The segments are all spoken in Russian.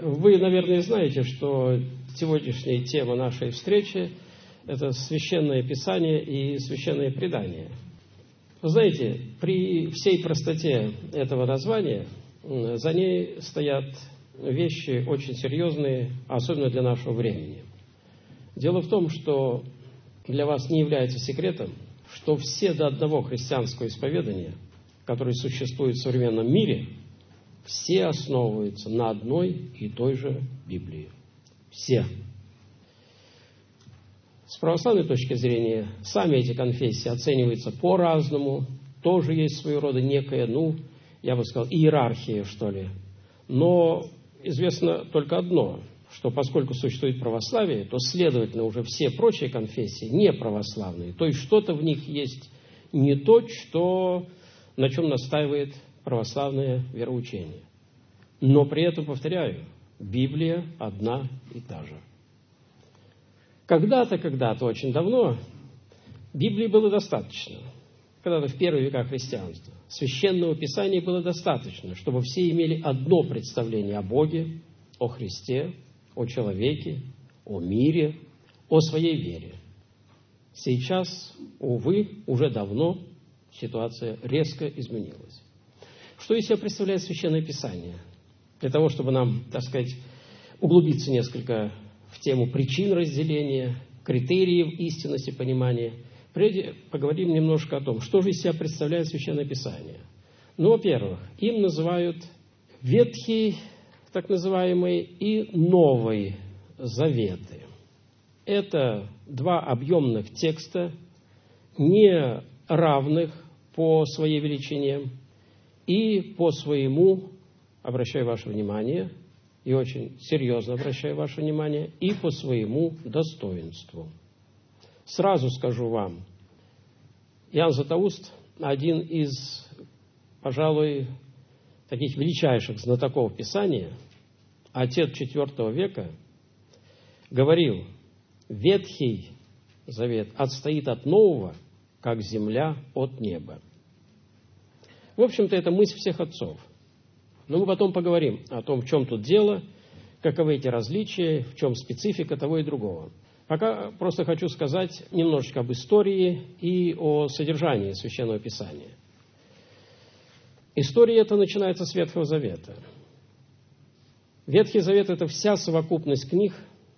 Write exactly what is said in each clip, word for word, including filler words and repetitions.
Вы, наверное, знаете, что сегодняшняя тема нашей встречи – это Священное Писание и Священное Предание. Вы знаете, при всей простоте этого названия за ней стоят вещи очень серьезные, особенно для нашего времени. Дело в том, что для вас не является секретом, что все до одного христианского исповедания, которые существуют в современном мире, все основываются на одной и той же Библии. Все. С православной точки зрения, сами эти конфессии оцениваются по-разному, тоже есть своего рода некая, ну, я бы сказал, иерархия, что ли. Но известно только одно, что поскольку существует православие, то, следовательно, уже все прочие конфессии не православные. То есть что-то в них есть не то, что, на чем настаивает православное вероучение. Но при этом, повторяю, Библия одна и та же. Когда-то, когда-то, очень давно, Библии было достаточно. Когда-то в первые века христианства. Священного Писания было достаточно, чтобы все имели одно представление о Боге, о Христе, о человеке, о мире, о своей вере. Сейчас, увы, уже давно ситуация резко изменилась. Что из себя представляет Священное Писание? Для того, чтобы нам, так сказать, углубиться несколько в тему причин разделения, критериев истинности понимания, прежде поговорим немножко о том, что же из себя представляет Священное Писание. Ну, во-первых, им называют Ветхий, так называемый, и Новый Заветы. Это два объемных текста, не равных по своей величине и по своему, обращаю ваше внимание, и очень серьезно обращаю ваше внимание, и по своему достоинству. Сразу скажу вам, Иоанн Златоуст, один из, пожалуй, таких величайших знатоков Писания, отец четвертого века, говорил: Ветхий Завет отстоит от Нового, как земля от неба. В общем-то, это мысль всех отцов. Но мы потом поговорим о том, в чем тут дело, каковы эти различия, в чем специфика того и другого. Пока просто хочу сказать немножечко об истории и о содержании Священного Писания. История эта начинается с Ветхого Завета. Ветхий Завет – это вся совокупность книг,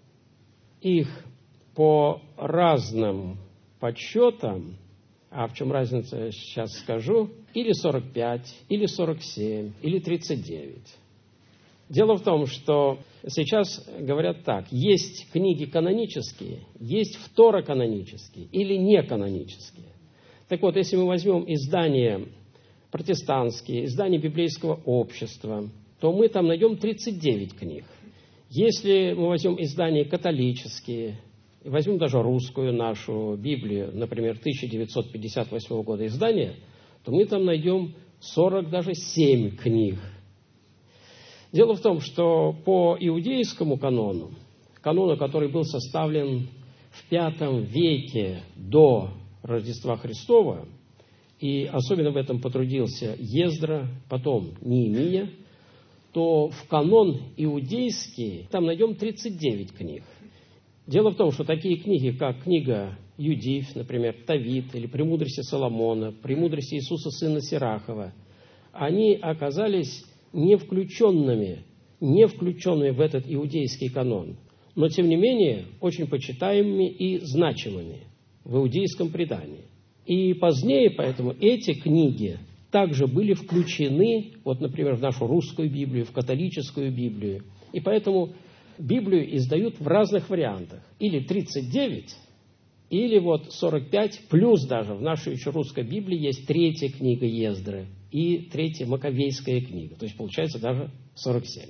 их по разным подсчетам, а в чем разница, сейчас скажу, или сорок пять, или сорок семь, или тридцать девять. Дело в том, что сейчас говорят так: есть книги канонические, есть второканонические или неканонические. Так вот, если мы возьмем издания протестантские, издания библейского общества, то мы там найдем тридцать девять книг. Если мы возьмем издания католические, возьмем даже русскую нашу Библию, например, тысяча девятьсот пятьдесят восьмого года издания, то мы там найдем сорок, даже семь книг. Дело в том, что по иудейскому канону, канону, который был составлен в пятом веке до Рождества Христова, и особенно в этом потрудился Ездра, потом Неемия, то в канон иудейский там найдем тридцать девять книг. Дело в том, что такие книги, как книга Юдифь, например, Тавит, или «Премудрости Соломона», «Премудрости Иисуса сына Сирахова», они оказались не включенными, не включенными в этот иудейский канон, но, тем не менее, очень почитаемыми и значимыми в иудейском предании. И позднее, поэтому, эти книги также были включены, вот, например, в нашу русскую Библию, в католическую Библию. И поэтому Библию издают в разных вариантах. Или тридцать девять, или вот сорок пять, плюс даже в нашей еще русской Библии есть третья книга Ездры и третья Маковейская книга. То есть получается даже сорок семь.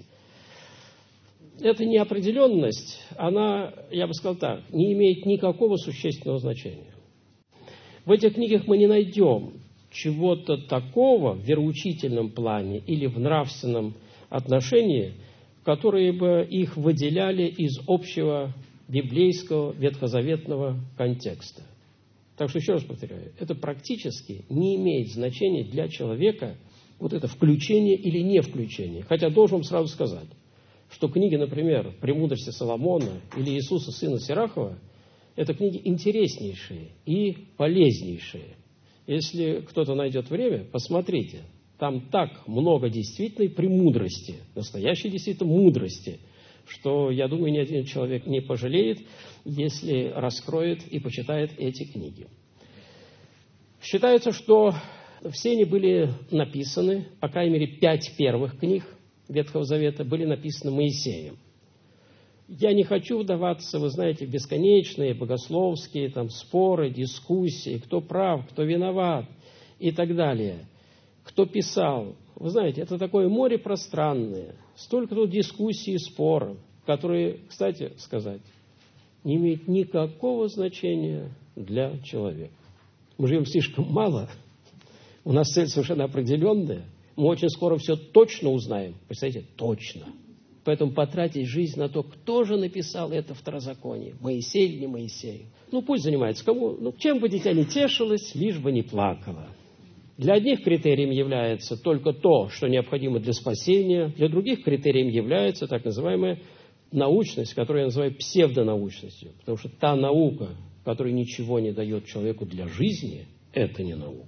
Эта неопределенность, она, я бы сказал так, не имеет никакого существенного значения. В этих книгах мы не найдем чего-то такого в вероучительном плане или в нравственном отношении, которые бы их выделяли из общего библейского ветхозаветного контекста. Так что, еще раз повторяю, это практически не имеет значения для человека вот это включение или не включение. Хотя должен вам сразу сказать, что книги, например, «Премудрости Соломона» или «Иисуса, сына Сирахова» – это книги интереснейшие и полезнейшие. Если кто-то найдет время, посмотрите. Там так много действительной премудрости, настоящей действительно мудрости, что, я думаю, ни один человек не пожалеет, если раскроет и почитает эти книги. Считается, что все они были написаны, по крайней мере, пять первых книг Ветхого Завета были написаны Моисеем. Я не хочу вдаваться, вы знаете, в бесконечные богословские там, споры, дискуссии, кто прав, кто виноват и так далее. Кто писал. Вы знаете, это такое море пространное, столько тут дискуссий и споров, которые, кстати сказать, не имеют никакого значения для человека. Мы живем слишком мало, у нас цель совершенно определенная, мы очень скоро все точно узнаем. Представляете, точно. Поэтому потратить жизнь на то, кто же написал это второзаконие, Моисей или не Моисей. Ну, пусть занимается. Кому, ну, чем бы дитя не тешилось, лишь бы не плакало. Для одних критерием является только то, что необходимо для спасения, для других критерием является так называемая научность, которую я называю псевдонаучностью. Потому что та наука, которая ничего не дает человеку для жизни, это не наука.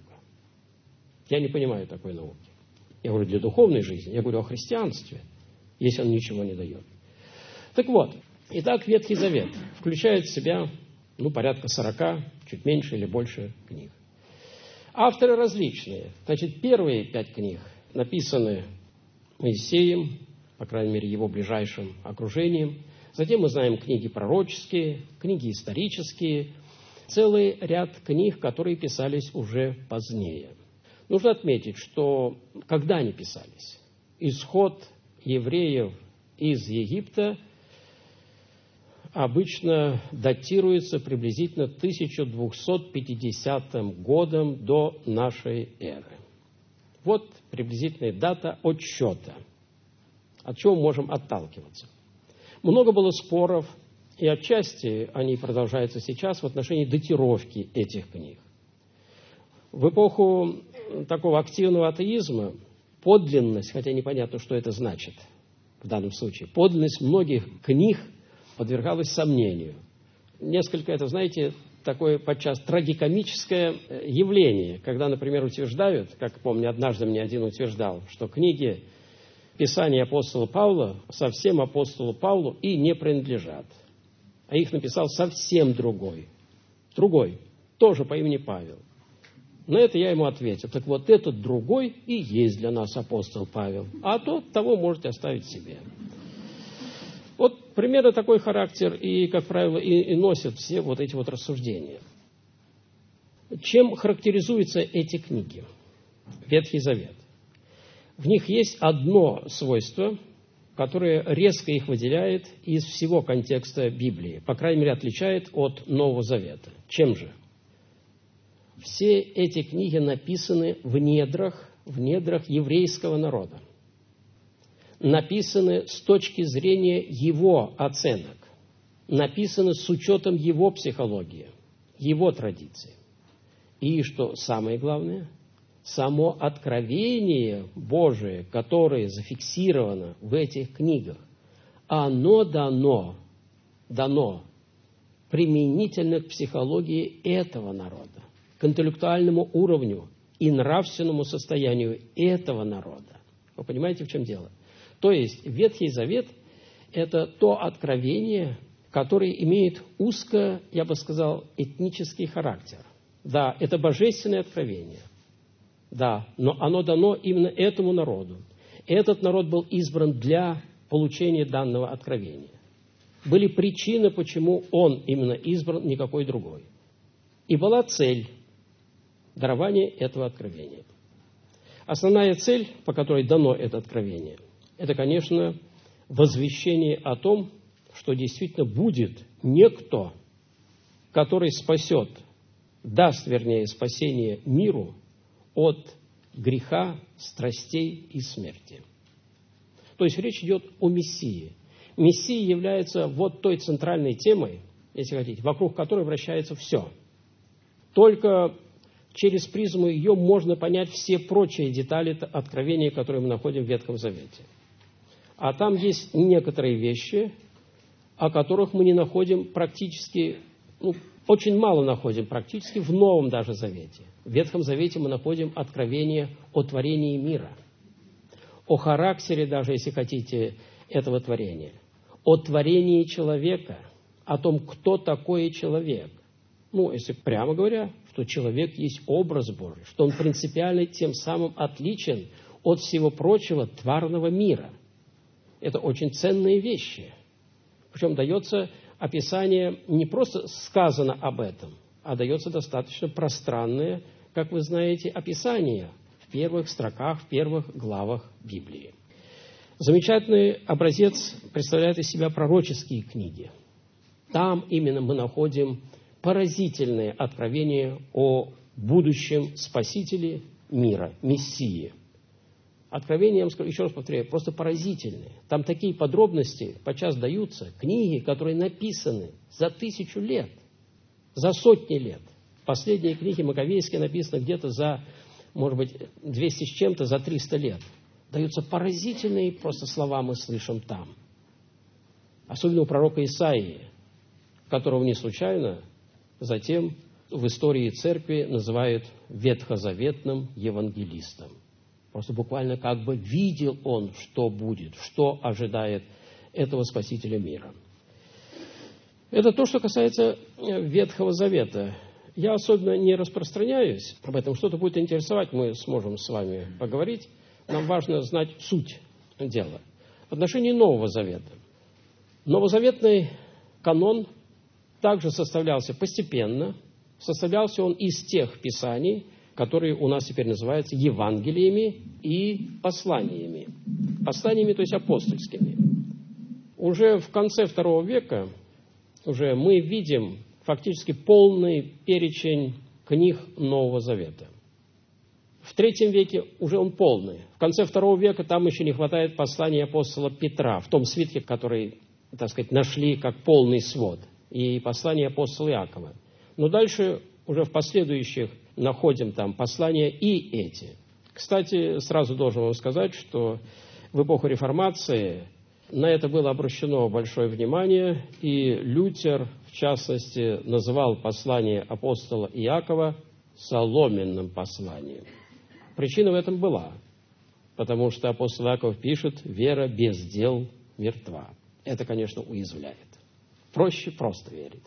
Я не понимаю такой науки. Я говорю для духовной жизни, я говорю о христианстве, если он ничего не дает. Так вот, итак, Ветхий Завет включает в себя ну, порядка сорока, чуть меньше или больше книг. Авторы различные. Значит, первые пять книг написаны Моисеем, по крайней мере, его ближайшим окружением. Затем мы знаем книги пророческие, книги исторические, целый ряд книг, которые писались уже позднее. Нужно отметить, что когда они писались? Исход евреев из Египта обычно датируется приблизительно тысяча двухсот пятидесятым годом до нашей эры. Вот приблизительная дата отсчета. От чего мы можем отталкиваться? Много было споров, и отчасти они продолжаются сейчас в отношении датировки этих книг. В эпоху такого активного атеизма подлинность, хотя непонятно, что это значит в данном случае, подлинность многих книг подвергалась сомнению. Несколько, это, знаете, такое подчас трагикомическое явление, когда, например, утверждают, как помню, однажды мне один утверждал, что книги Писания апостола Павла совсем апостолу Павлу и не принадлежат, а их написал совсем другой, другой, тоже по имени Павел. На это я ему ответил, так вот этот другой и есть для нас апостол Павел, а тот того можете оставить себе. Вот примерно такой характер и, как правило, и, и носят все вот эти вот рассуждения. Чем характеризуются эти книги? Ветхий Завет. В них есть одно свойство, которое резко их выделяет из всего контекста Библии, по крайней мере, отличает от Нового Завета. Чем же? Все эти книги написаны в недрах, в недрах еврейского народа. Написаны с точки зрения его оценок. Написаны с учетом его психологии, его традиций. И, что самое главное, само откровение Божие, которое зафиксировано в этих книгах, оно дано, дано применительно к психологии этого народа, к интеллектуальному уровню и нравственному состоянию этого народа. Вы понимаете, в чем дело? То есть Ветхий Завет – это то откровение, которое имеет узко, я бы сказал, этнический характер. Да, это божественное откровение. Да, но оно дано именно этому народу. Этот народ был избран для получения данного откровения. Были причины, почему он именно избран, никакой другой. И была цель дарования этого откровения. Основная цель, по которой дано это откровение, это, конечно, возвещение о том, что действительно будет некто, который спасет, даст, вернее, спасение миру от греха, страстей и смерти. То есть речь идет о Мессии. Мессия является вот той центральной темой, если хотите, вокруг которой вращается все. Только через призму ее можно понять все прочие детали откровения, которые мы находим в Ветхом Завете. А там есть некоторые вещи, о которых мы не находим практически, ну, очень мало находим практически в Новом даже Завете. В Ветхом Завете мы находим откровение о творении мира, о характере даже, если хотите, этого творения, о творении человека, о том, кто такой человек. Ну, если прямо говоря, что человек есть образ Божий, что он принципиально тем самым отличен от всего прочего тварного мира. Это очень ценные вещи. Причем дается описание, не просто сказано об этом, а дается достаточно пространное, как вы знаете, описание в первых строках, в первых главах Библии. Замечательный образец представляет из себя пророческие книги. Там именно мы находим поразительное откровение о будущем Спасителе мира, Мессии. Откровения, я вам скажу, еще раз повторяю, просто поразительные. Там такие подробности подчас даются, книги, которые написаны за тысячу лет, за сотни лет. Последние книги Маковейские написаны где-то за, может быть, двести с чем-то, за триста лет. Даются поразительные просто слова мы слышим там. Особенно у пророка Исаии, которого не случайно затем в истории церкви называют ветхозаветным евангелистом. Просто буквально как бы видел он, что будет, что ожидает этого Спасителя мира. Это то, что касается Ветхого Завета. Я особенно не распространяюсь об этом. Что-то будет интересовать, мы сможем с вами поговорить. Нам важно знать суть дела. В отношении Нового Завета. Новозаветный канон также составлялся постепенно. Составлялся он из тех писаний, которые у нас теперь называются Евангелиями и посланиями. Посланиями, то есть апостольскими. Уже в конце второго века уже мы видим фактически полный перечень книг Нового Завета. В третьем веке уже он полный. В конце второго века там еще не хватает послания апостола Петра, в том свитке, который, так сказать, нашли как полный свод, и послания апостола Иакова. Но дальше уже в последующих находим там послания и эти. Кстати, сразу должен вам сказать, что в эпоху Реформации на это было обращено большое внимание, и Лютер, в частности, называл послание апостола Иакова соломенным посланием. Причина в этом была, потому что апостол Иаков пишет: «Вера без дел мертва». Это, конечно, уязвляет. Проще просто верить.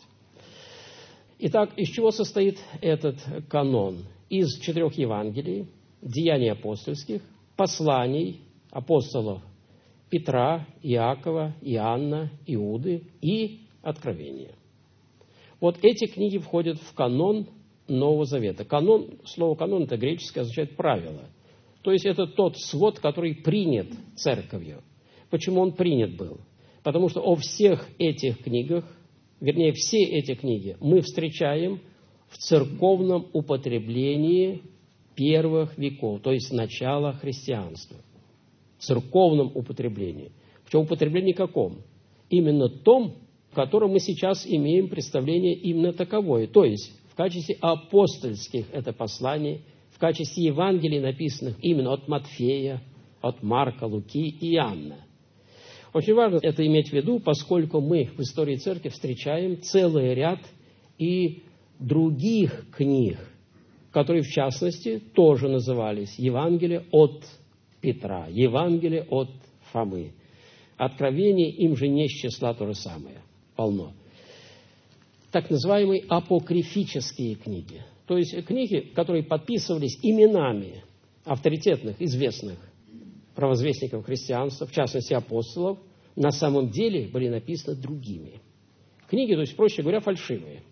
Итак, из чего состоит этот канон? Из четырех Евангелий, деяний апостольских, посланий апостолов Петра, Иакова, Иоанна, Иуды и Откровения. Вот эти книги входят в канон Нового Завета. Канон, слово «канон» – это греческое, означает «правило». То есть это тот свод, который принят церковью. Почему он принят был? Потому что о всех этих книгах, вернее, все эти книги мы встречаем в церковном употреблении первых веков, то есть начала христианства. В церковном употреблении. Причем употребление каком? Именно том, в котором мы сейчас имеем представление именно таковое. То есть в качестве апостольских это послание, в качестве Евангелий, написанных именно от Матфея, от Марка, Луки и Иоанна. Очень важно это иметь в виду, поскольку мы в истории церкви встречаем целый ряд и других книг, которые, в частности, тоже назывались Евангелие от Петра, Евангелие от Фомы. Откровение им же не с числа то же самое, полно. Так называемые апокрифические книги, то есть книги, которые подписывались именами авторитетных, известных провозвестников христианства, в частности апостолов, на самом деле были написаны другими. Книги, то есть, проще говоря, фальшивые.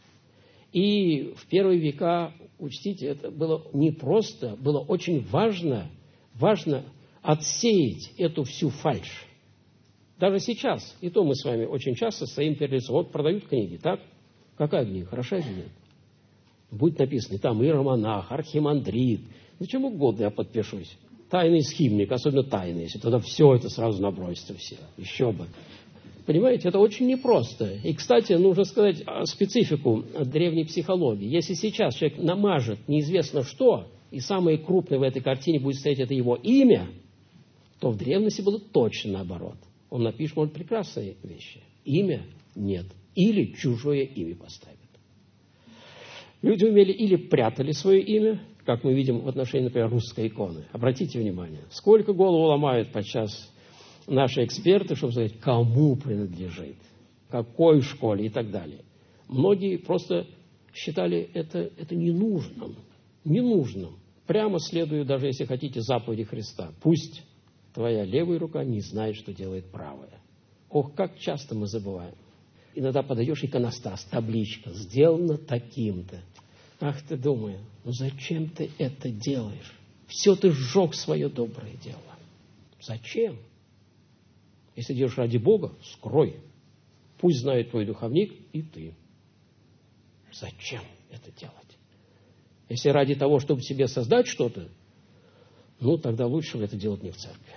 И в первые века, учтите, это было не просто, было очень важно, важно отсеять эту всю фальшь. Даже сейчас, и то мы с вами очень часто стоим перед лицом. Вот продают книги, так? Какая книга? Хороша или нет? Будет написано там иеромонах, архимандрит. Ну, чем угодно я подпишусь. Тайный схимник, особенно тайный, если тогда все это сразу набросится все. Еще бы. Понимаете, это очень непросто. И, кстати, нужно сказать специфику древней психологии. Если сейчас человек намажет неизвестно что, и самое крупное в этой картине будет стоять это его имя, то в древности было точно наоборот. Он напишет, может, прекрасные вещи. Имя нет. Или чужое имя поставит. Люди умели или прятали свое имя, как мы видим в отношении, например, русской иконы. Обратите внимание, сколько голову ломают подчас наши эксперты, чтобы сказать, кому принадлежит, какой школе и так далее. Многие просто считали это, это ненужным. Ненужным. Прямо следуя, даже если хотите, заповеди Христа. Пусть твоя левая рука не знает, что делает правая. Ох, как часто мы забываем. Иногда подаешь иконостас, табличка, сделано таким-то. Ах, ты думаешь, ну зачем ты это делаешь? Все ты сжег свое доброе дело. Зачем? Если делаешь ради Бога, скрой. Пусть знает твой духовник и ты. Зачем это делать? Если ради того, чтобы себе создать что-то, ну, тогда лучше это делать не в церкви.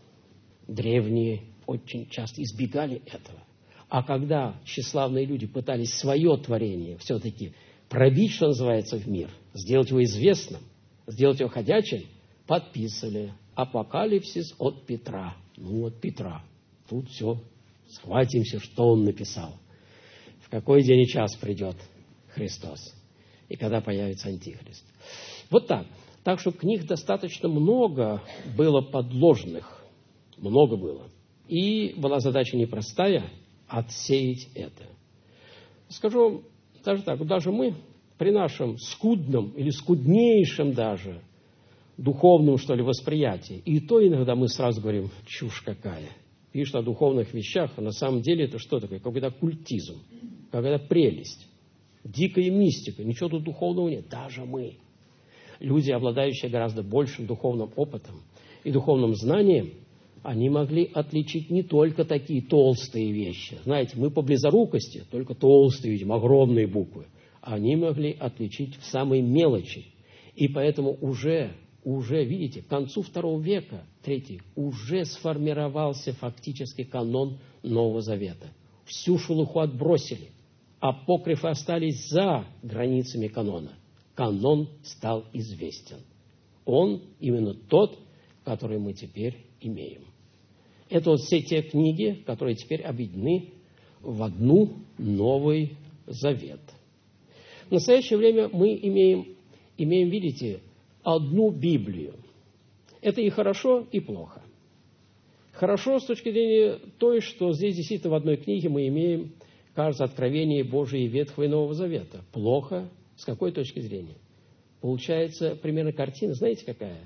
Древние очень часто избегали этого. А когда тщеславные люди пытались свое творение все-таки пробить, что называется, в мир, сделать его известным, сделать его ходячим, подписывали апокалипсис от Петра. Ну, от Петра. Тут все, схватимся, что он написал. В какой день и час придет Христос. И когда появится Антихрист. Вот так. Так что книг достаточно много было подложных. Много было. И была задача непростая – отсеять это. Скажу вам даже так, даже мы при нашем скудном или скуднейшем даже духовном, что ли, восприятии, и то иногда мы сразу говорим, чушь какая. Пишут о духовных вещах, а на самом деле это что такое? Какой-то оккультизм, какая-то прелесть, дикая мистика, ничего тут духовного нет. Даже мы, люди, обладающие гораздо большим духовным опытом и духовным знанием, они могли отличить не только такие толстые вещи. Знаете, мы по близорукости только толстые видим, огромные буквы. Они могли отличить в самой мелочи. И поэтому уже, уже, видите, к концу второго века, третий, уже сформировался фактически канон Нового Завета. Всю шелуху отбросили. Апокрифы остались за границами канона. Канон стал известен. Он именно тот, который мы теперь имеем. Это вот все те книги, которые теперь объединены в одну Новый Завет. В настоящее время мы имеем, имеем, видите, одну Библию. Это и хорошо, и плохо. Хорошо с точки зрения той, что здесь действительно в одной книге мы имеем, кажется, откровение Божие Ветхого и Нового Завета. Плохо с какой точки зрения? Получается примерно картина, знаете, какая?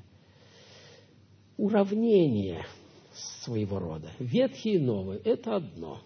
Уравнение своего рода. Ветхий и Новый – это одно.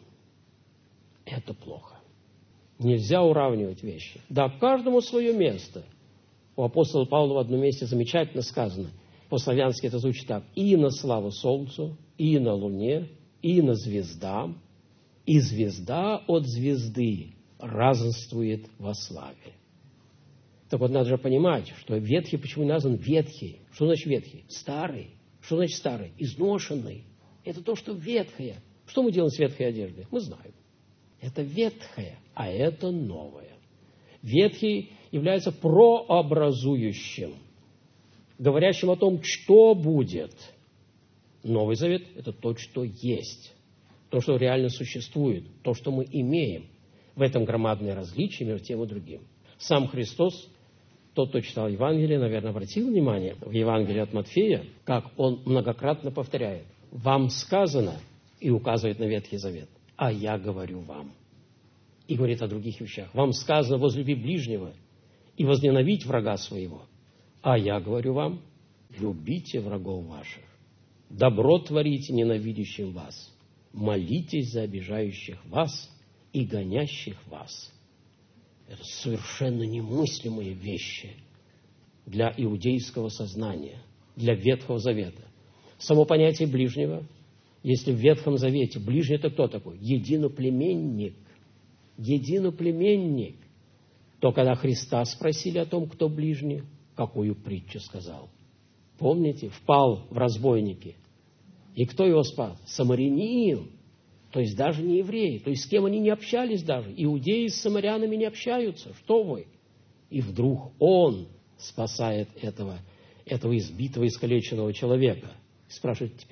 Это плохо. Нельзя уравнивать вещи. Да, каждому свое место. У апостола Павла в одном месте замечательно сказано, по-славянски это звучит так: «И на славу солнцу, и на луне, и на звездам, и звезда от звезды разноствует во славе». Так вот, надо же понимать, что ветхий, почему назван ветхий? Что значит ветхий? Старый. Что значит старый? Изношенный. Это то, что ветхое. Что мы делаем с ветхой одеждой? Мы знаем. Это ветхое, а это новое. Ветхий является прообразующим, говорящим о том, что будет. Новый Завет – это то, что есть. То, что реально существует. То, что мы имеем. В этом громадное различие между тем и другим. Сам Христос, тот, кто читал Евангелие, наверное, обратил внимание в Евангелии от Матфея, как он многократно повторяет: «Вам сказано», и указывает на Ветхий Завет, «а я говорю вам». И говорит о других вещах. «Вам сказано: возлюби ближнего и возненавидь врага своего. А я говорю вам: любите врагов ваших, добро творите ненавидящим вас, молитесь за обижающих вас и гонящих вас». Это совершенно немыслимые вещи для иудейского сознания, для Ветхого Завета. Само понятие ближнего, если в Ветхом Завете ближний – это кто такой? Единоплеменник. Единоплеменник. То, когда Христа спросили о том, кто ближний, какую притчу сказал? Помните? Впал в разбойники. И кто его спас? Самарянин. То есть даже не евреи. То есть с кем они не общались даже. Иудеи с самарянами не общаются. Что вы? И вдруг он спасает этого, этого избитого, искалеченного человека. Спрашивает теперь,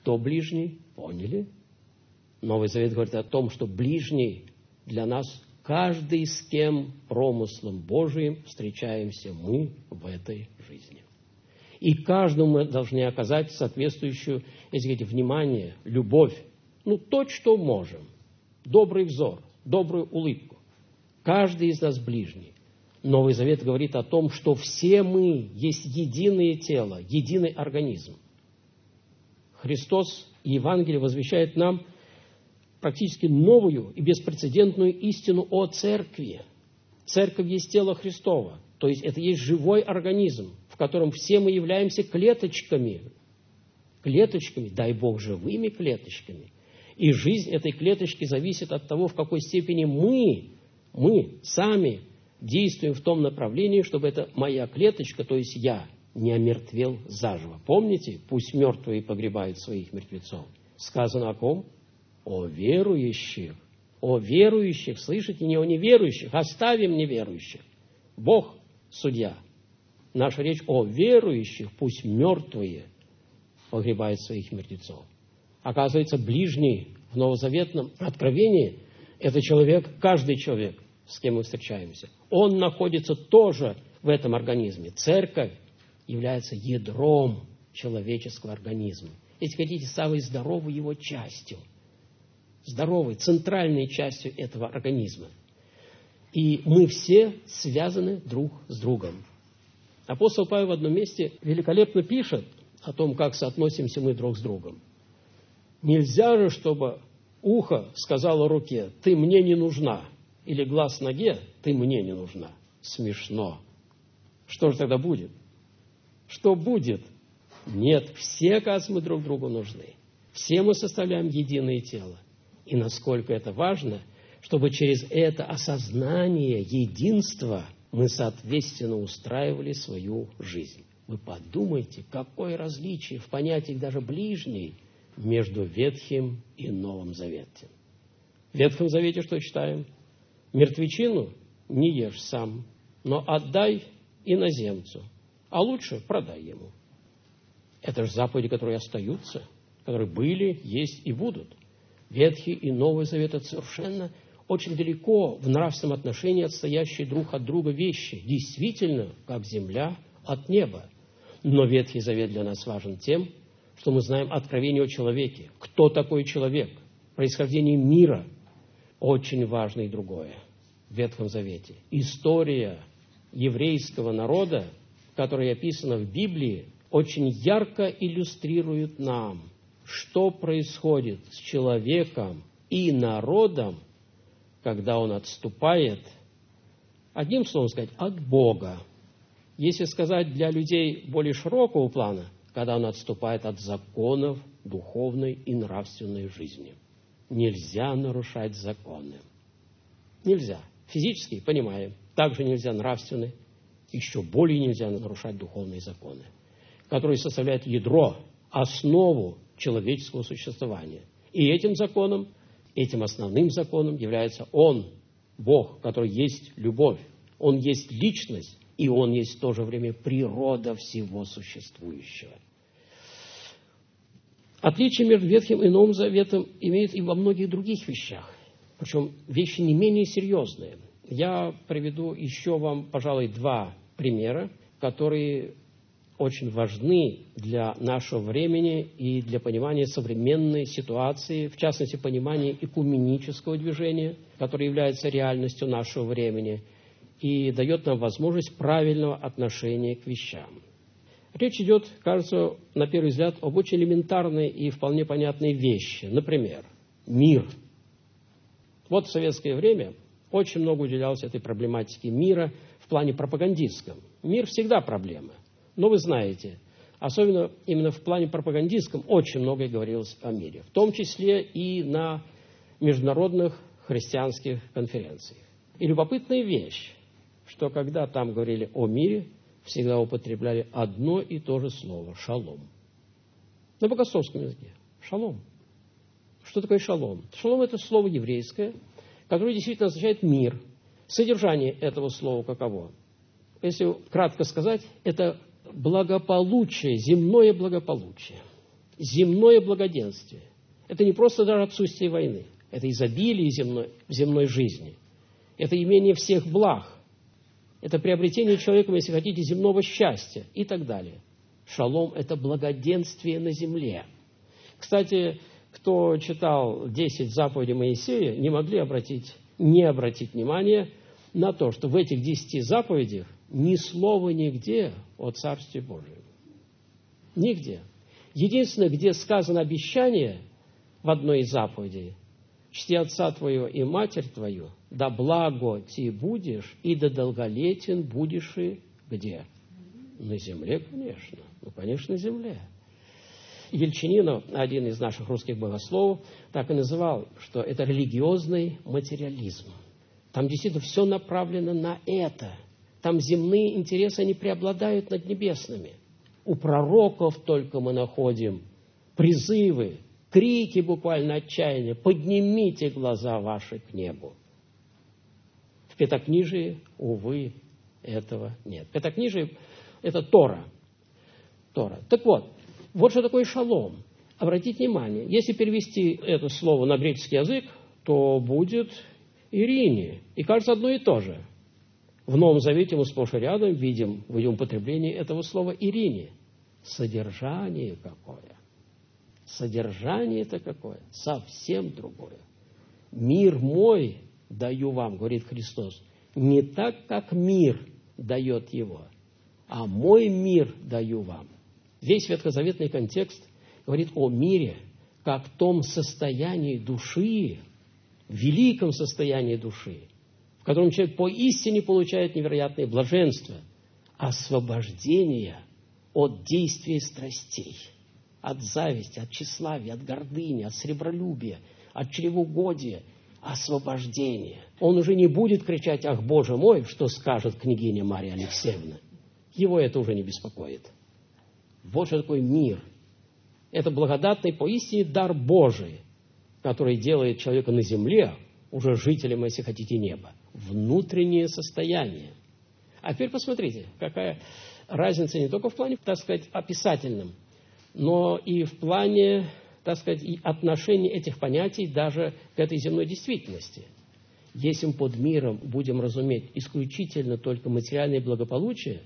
Кто ближний? Поняли? Новый Завет говорит о том, что ближний для нас каждый, с кем промыслом Божиим встречаемся мы в этой жизни. И каждому мы должны оказать соответствующую, если говорить, внимание, любовь, ну, то, что можем, добрый взор, добрую улыбку. Каждый из нас ближний. Новый Завет говорит о том, что все мы есть единое тело, единый организм. Христос и Евангелие возвещает нам практически новую и беспрецедентную истину о церкви. Церковь есть тело Христово, то есть это есть живой организм, в котором все мы являемся клеточками. Клеточками, дай Бог, живыми клеточками. И жизнь этой клеточки зависит от того, в какой степени мы, мы сами действуем в том направлении, чтобы эта моя клеточка, то есть я, не омертвел заживо. Помните, пусть мертвые погребают своих мертвецов. Сказано о ком? О верующих. О верующих, слышите, не о неверующих. Оставим неверующих. Бог судья. Наша речь о верующих, пусть мертвые погребают своих мертвецов. Оказывается, ближний в новозаветном откровении – это человек, каждый человек, с кем мы встречаемся. Он находится тоже в этом организме. Церковь является ядром человеческого организма. Если хотите, самой здоровой его частью. Здоровой, центральной частью этого организма. И мы все связаны друг с другом. Апостол Павел в одном месте великолепно пишет о том, как соотносимся мы друг с другом. Нельзя же, чтобы ухо сказало руке: «Ты мне не нужна», или глаз ноге: «Ты мне не нужна». Смешно. Что же тогда будет? Что будет? Нет, все, оказывается, мы друг другу нужны. Все мы составляем единое тело. И насколько это важно, чтобы через это осознание единства мы, соответственно, устраивали свою жизнь. Вы подумайте, какое различие в понятиях даже ближней между Ветхим и Новым Заветом. В Ветхом Завете что читаем? Мертвечину не ешь сам, но отдай иноземцу, а лучше продай ему. Это же заповеди, которые остаются, которые были, есть и будут. Ветхий и Новый Завет – это совершенно очень далеко в нравственном отношении отстоящие друг от друга вещи. Действительно, как земля от неба. Но Ветхий Завет для нас важен тем, что мы знаем откровение о человеке. Кто такой человек? Происхождение мира. Очень важно и другое в Ветхом Завете. История еврейского народа, которая описана в Библии, очень ярко иллюстрирует нам, что происходит с человеком и народом, когда он отступает, одним словом сказать, от Бога. Если сказать для людей более широкого плана, когда он отступает от законов духовной и нравственной жизни. Нельзя нарушать законы. Нельзя. Физически, понимаем. Также нельзя нравственные. Еще более нельзя нарушать духовные законы, которые составляют ядро, основу человеческого существования. И этим законом, этим основным законом является Он, Бог, который есть любовь. Он есть личность, и Он есть в то же время природа всего существующего. Отличие между Ветхим и Новым Заветом имеет и во многих других вещах. Причем вещи не менее серьезные. Я приведу еще вам, пожалуй, два примера, которые очень важны для нашего времени и для понимания современной ситуации, в частности, понимания экуменического движения, которое является реальностью нашего времени и дает нам возможность правильного отношения к вещам. Речь идет, кажется, на первый взгляд, об очень элементарной и вполне понятной вещи. Например, мир. Вот в советское время очень много уделялось этой проблематике мира в плане пропагандистском. Мир всегда проблема. Но вы знаете, особенно именно в плане пропагандистском очень многое говорилось о мире, в том числе и на международных христианских конференциях. И любопытная вещь, что когда там говорили о мире, всегда употребляли одно и то же слово – шалом. На богословском языке – шалом. Что такое шалом? Шалом – это слово еврейское, которое действительно означает мир. Содержание этого слова каково? Если кратко сказать, это благополучие, земное благополучие. земное благоденствие. Это не просто даже отсутствие войны. Это изобилие земной, в земной жизни. Это имение всех благ. Это приобретение человеком, если хотите, земного счастья и так далее. Шалом – это благоденствие на земле. Кстати, кто читал десять заповедей Моисея, не могли обратить, не обратить внимание на то, что в этих десяти заповедях ни слова нигде о Царстве Божьем. Нигде. Единственное, где сказано обещание в одной из заповедей: «Чти отца твоего и матерь твою, да благо ти будешь, и да долголетен будешь и где?» На земле, конечно. Ну, конечно, на земле. Ельчининов, один из наших русских богословов, так и называл, что это религиозный материализм. Там действительно все направлено на это. Там земные интересы, они преобладают над небесными. У пророков только мы находим призывы, крики буквально отчаяния: «Поднимите глаза ваши к небу». В Пятикнижии, увы, этого нет. Пятикнижие – это Тора. Тора. Так вот, вот что такое шалом. Обратите внимание, если перевести это слово на греческий язык, то будет Ирине. И кажется одно и то же. В Новом Завете мы сплошь и рядом видим в ее употреблении этого слова Ирине. Содержание какое? Содержание-то какое? Совсем другое. «Мир мой даю вам, — говорит Христос, — не так, как мир дает его, а мой мир даю вам». Весь ветхозаветный контекст говорит о мире, как в том состоянии души, великом состоянии души, в котором человек поистине получает невероятное блаженство, освобождение от действия страстей, от зависти, от тщеславия, от гордыни, от сребролюбия, от чревоугодия, освобождение. Он уже не будет кричать: «Ах, Боже мой, что скажет княгиня Марья Алексеевна?» Его это уже не беспокоит. Вот что такое мир. Это благодатный поистине дар Божий, который делает человека на земле уже жителем, если хотите, неба. Внутреннее состояние. А теперь посмотрите, какая разница не только в плане, так сказать, описательном, но и в плане, так сказать, и отношения этих понятий даже к этой земной действительности. Если мы под миром будем разуметь исключительно только материальное благополучие,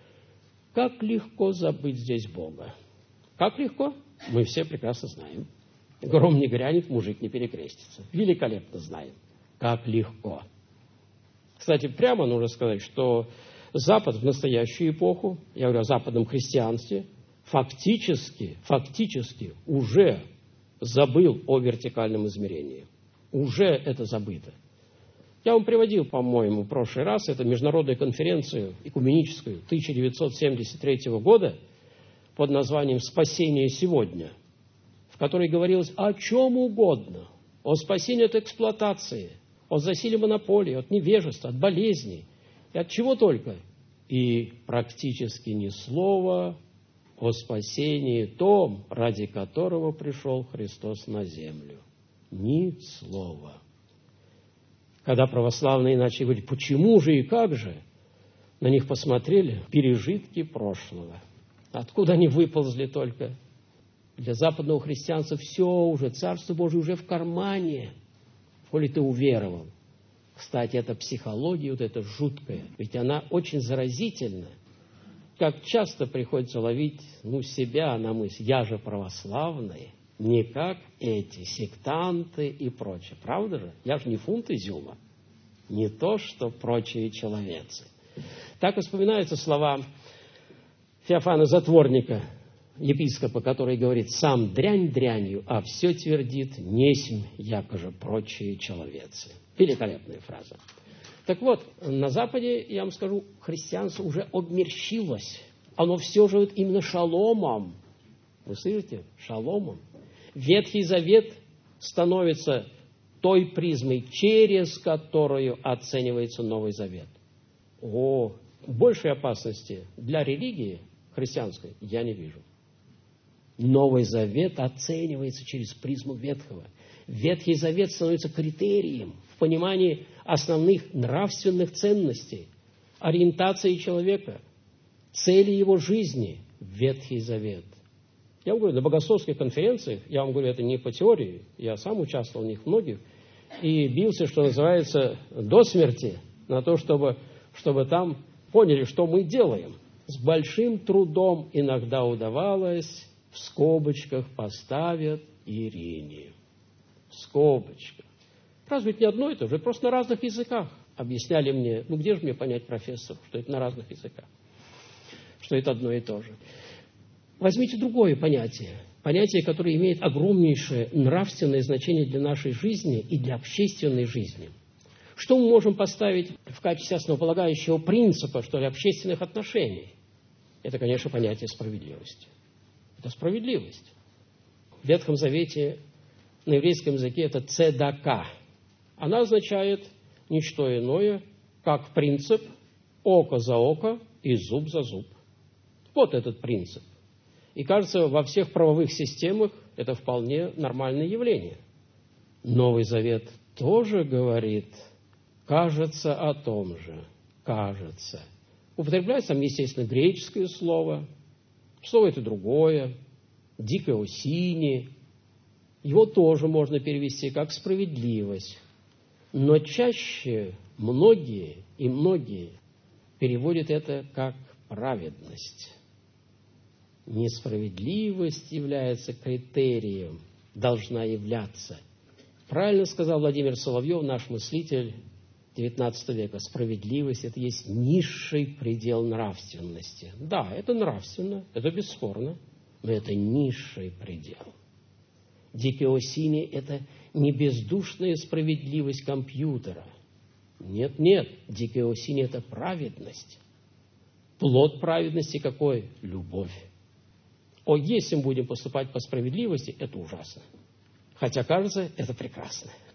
как легко забыть здесь Бога. Как легко? Мы все прекрасно знаем. Гром не грянет, мужик не перекрестится. Великолепно знаем. Как легко. Кстати, прямо нужно сказать, что Запад в настоящую эпоху, я говорю о западном христианстве, фактически, фактически уже забыл о вертикальном измерении. Уже это забыто. Я вам приводил, по-моему, в прошлый раз, это международную конференцию экуменическую тысяча девятьсот семьдесят третьего года под названием «Спасение сегодня», в которой говорилось о чем угодно. О спасении от эксплуатации, от засилия монополии, от невежества, от болезней и от чего только. И практически ни слова о спасении том, ради которого пришел Христос на землю. Ни слова. Когда православные начали говорить: почему же и как же, на них посмотрели: пережитки прошлого. Откуда они выползли только? Для западного христианства все уже, Царство Божие уже в кармане, коли ты уверовал. Кстати, эта психология, вот эта жуткая, ведь она очень заразительна. Как часто приходится ловить ну, себя на мысль: я же православный, не как эти сектанты и прочее. Правда же? Я же не фунт изюма. Не то, что прочие человецы. Так вспоминаются слова Феофана Затворника, епископа, который говорит: сам дрянь дрянью, а все твердит, несмь, якоже прочие человецы. Великолепная фраза. Так вот, на Западе, я вам скажу, христианство уже обмерщилось. Оно все живет именно шаломом. Вы слышите? Шаломом. Ветхий Завет становится той призмой, через которую оценивается Новый Завет. О, большей опасности для религии христианской я не вижу. Новый Завет оценивается через призму Ветхого. Ветхий Завет становится критерием в понимании основных нравственных ценностей, ориентации человека, цели его жизни. Ветхий Завет. Я вам говорю, на богословских конференциях, я вам говорю, это не по теории, я сам участвовал в них многих, и бился, что называется, до смерти на то, чтобы, чтобы там поняли, что мы делаем. С большим трудом иногда удавалось, в скобочках поставят Ирине. В скобочках. Разве это не одно и то же? Просто на разных языках. Объясняли мне, ну где же мне понять, профессор, что это на разных языках, что это одно и то же. Возьмите другое понятие. Понятие, которое имеет огромнейшее нравственное значение для нашей жизни и для общественной жизни. Что мы можем поставить в качестве основополагающего принципа, что ли, общественных отношений? Это, конечно, понятие справедливости. Это справедливость. В Ветхом Завете на еврейском языке это цедака. Она означает не что иное, как принцип око за око и зуб за зуб. Вот этот принцип. И кажется, во всех правовых системах это вполне нормальное явление. Новый Завет тоже говорит, кажется о том же, кажется. Употребляется там, естественно, греческое слово, слово это другое, дикеосини. Его тоже можно перевести как справедливость. Но чаще многие и многие переводят это как праведность. Несправедливость является критерием, должна являться. Правильно сказал Владимир Соловьев, наш мыслитель девятнадцатого века. Справедливость – это есть низший предел нравственности. Да, это нравственно, это бесспорно, но это низший предел. Дикеосини – это не бездушная справедливость компьютера. Нет, нет, дикеосини – это праведность. Плод праведности какой? Любовь. О, если мы будем поступать по справедливости, это ужасно. Хотя, кажется, это прекрасно.